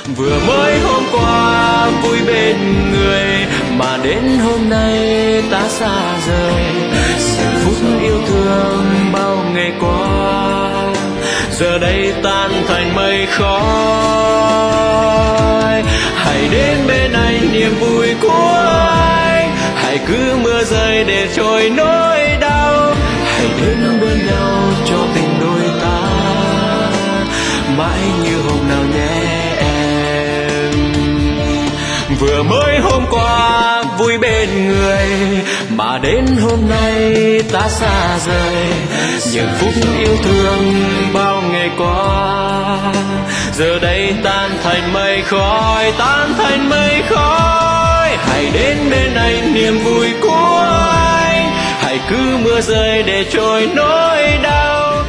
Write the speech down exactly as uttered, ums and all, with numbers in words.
Vừa mới hôm qua vui bên người mà đến hôm nay ta xa rời. Những phút yêu thương bao ngày qua giờ đây tan thành mây khói. Hãy đến bên anh niềm vui của anh, hãy cứ mưa rơi để trôi nỗi đau. Hãy đến bên nhau cho tình đôi ta mãi như hôm nào nhé em. Vừa mới hôm qua vui bên người mà đến hôm nay ta xa rời. Những phút yêu thương bao ngày qua giờ đây tan thành mây khói, tan thành mây khói. Hãy đến bên anh niềm vui của anh, hãy cứ mưa rơi để trôi nỗi đau.